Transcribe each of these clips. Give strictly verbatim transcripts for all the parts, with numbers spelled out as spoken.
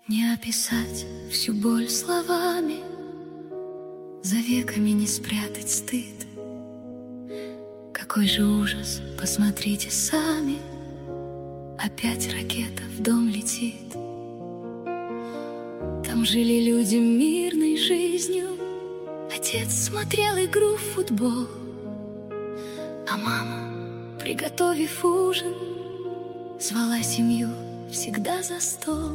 Не описать всю боль словами, за веками не спрятать стыд. Какой же ужас, посмотрите сами, опять ракета в дом летит. Там жили люди мирной жизнью, отец смотрел игру в футбол, а мама, приготовив ужин, звала семью всегда за стол.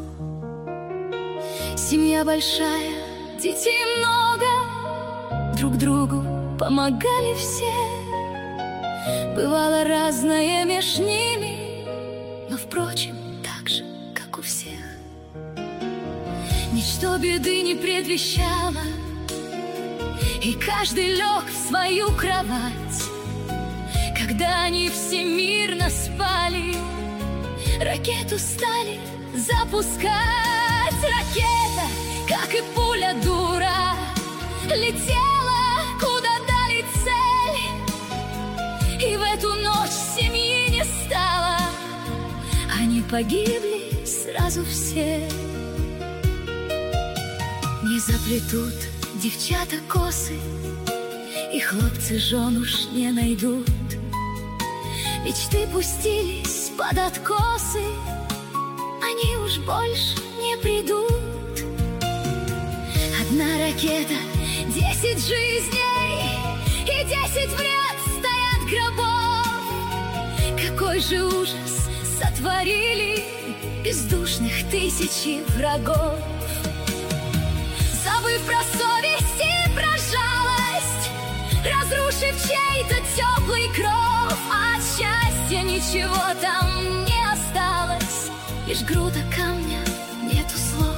Семья большая, детей много, друг другу помогали все. Бывало разное меж ними, но, впрочем, так же, как у всех. Ничто беды не предвещало, и каждый лег в свою кровать. Когда они все мирно спали, ракету стали запускать. Ракета, как и пуля дура, летела, куда дали цель. И в эту ночь семьи не стало, они погибли сразу все. Не заплетут девчата косы, и хлопцы жен уж не найдут. Мечты пустились под откосы, они уж больше не придут. Одна ракета, десять жизней, и десять в ряд стоят гробов. Какой же ужас сотворили бездушных тысячи врагов. Забыв про совесть и про жалость, разрушив чей-то теплый кров, от счастья ничего там не осталось, лишь груда камня, нету слов.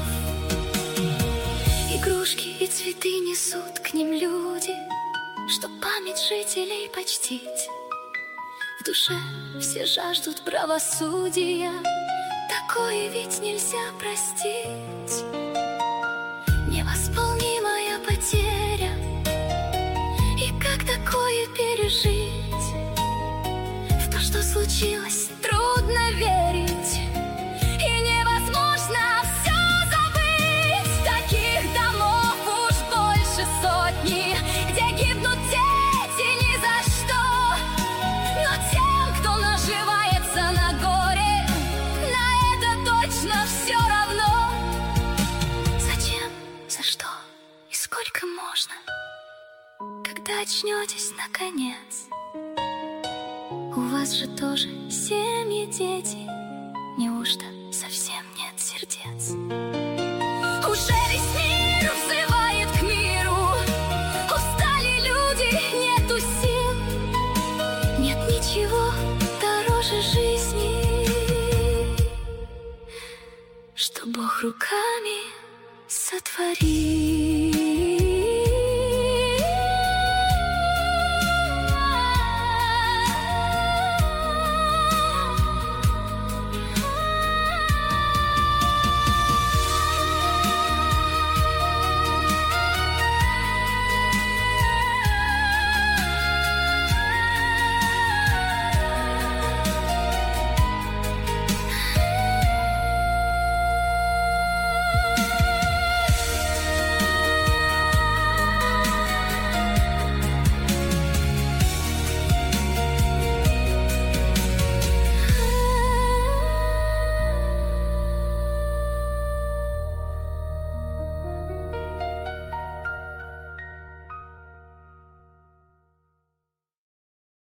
Игрушки и цветы несут к ним люди, чтоб память жителей почтить. В душе все жаждут правосудия, такое ведь нельзя простить. Невосполнимая потеря, и как такое пережить? В то, что случилось, трудно верить, и невозможно все забыть. Таких домов уж больше сотни, где гибнут дети ни за что. Но тем, кто наживается на горе, на это точно все равно. Зачем, за что и сколько можно? Когда очнетесь наконец, у вас же тоже семьи, дети, неужто совсем нет сердец? Уже весь мир взывает к миру, устали люди, нету сил. Нет ничего дороже жизни, что Бог руками сотворил.